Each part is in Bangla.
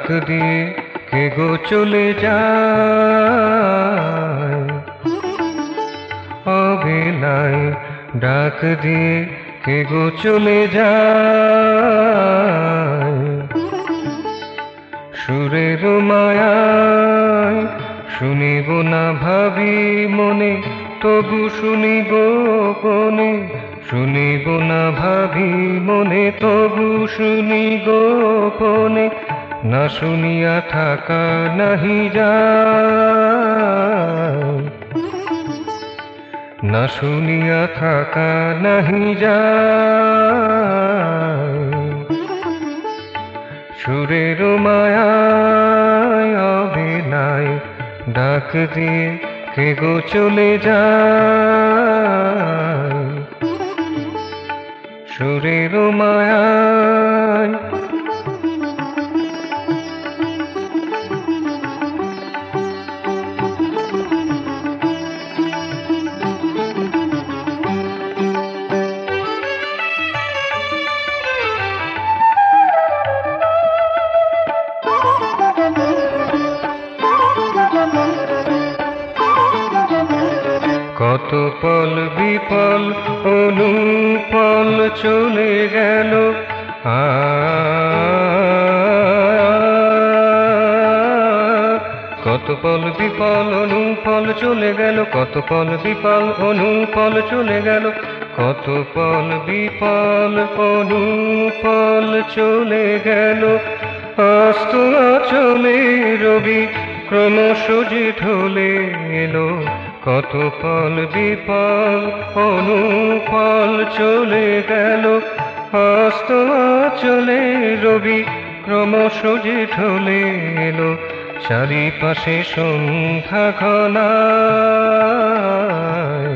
দিয়ে কে গো চলে যায়, অবেলায় ডাক দিয়ে কে গো চলে যায়। সুরের মায়ায় শুনিব না ভাবি মনে, তবু শুনি গোপনে। শুনিব না ভাবি মনে, তবু শুনি গোপনে। না শুনিয়া থাকা নাহি যায়, না শুনিয়া থাকা নাহি যায়। সুরের মায়ায় অবেলায় ডাক দিয়ে কে গো চলে যায়, সুরের মায়ায়। কত পল বিপল অনুপল চলে গেল, কত পল বিপল অনুপল চলে গেল, কত পল বিপল অনুপল চলে গেল। কত পল বিপল অনুপল চলে গেল। অস্ত চলে রবি ক্রমশ যে ঢলে এলো। কত পল বিপল অনুপল চলে গেল। অস্ত চলে রবি ক্রমশ যে ঢলে এলো। চারিপাশে সন্ধ্যা ঘনায়,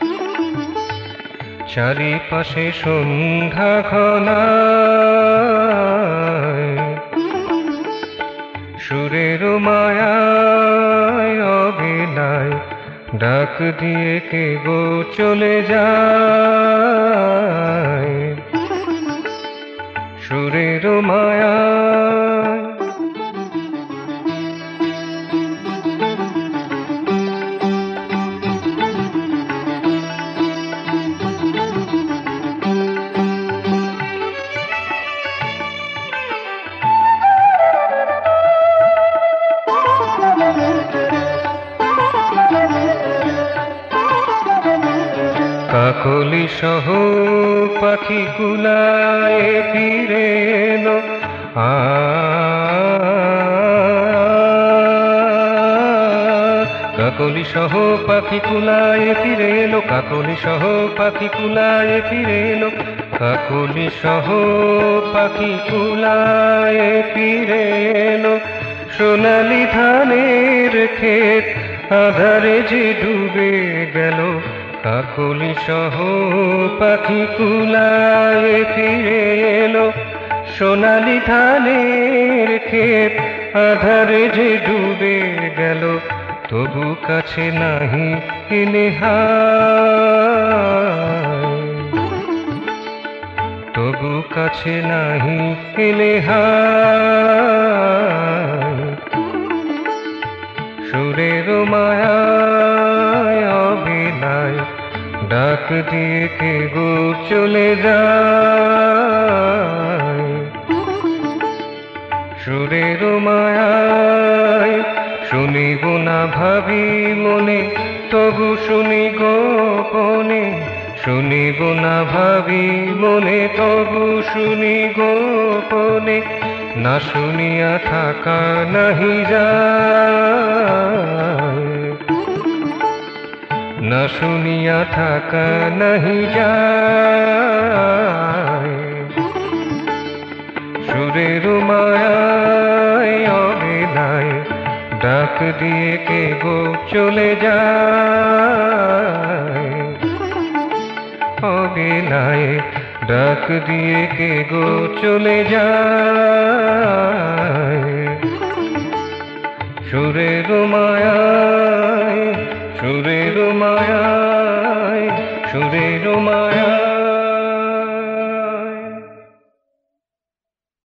চারিপাশে সন্ধ্যা ঘনায়। সুরের মায়ায় অবেলায় ডাক দিয়ে কে গো চলে যায়, সুরের মায়ায়। কাকলি সহ পাখি কুলায় ফিরে এলো, কাকলি সহ পাখি কুলায় ফিরে এলো। কাকলি সহ পাখি কুলায় ফিরে এলো। কাকলি সহ পাখি কুলায় ফিরে এলো। সোনালি ধানের ক্ষেত আধারে যে ডুবে গেল। কাকলি সহ পাখি কুলায় ফিরে এলো। সোনালি ধানের ক্ষেত আধারে যে ডুবে গেল। তবু কাছে নাহি এলে হায়, তবু কাছে নাহি এলে হায়। সুরের মায়ায় অবেলায় ডাক দিয়ে কে গো চলে যায়, সুরের মায়ায়। শুনিব না ভাবি মনে, তবু শুনি গোপনে। শুনিব না ভাবি মনে, তবু শুনি গোপনে। না শুনিয়া থাকা নাহি যায়, না শুনিয়া থাকা নাহি যায়। সুরের মায়ায় অবেলায় ডাক দিয়ে কে গো চলে যায়, অবেলায় ডাক দিয়ে কে গো চলে যায়। সুরের মায়ায়, সুরের মায়ায়, সুরের মায়ায়।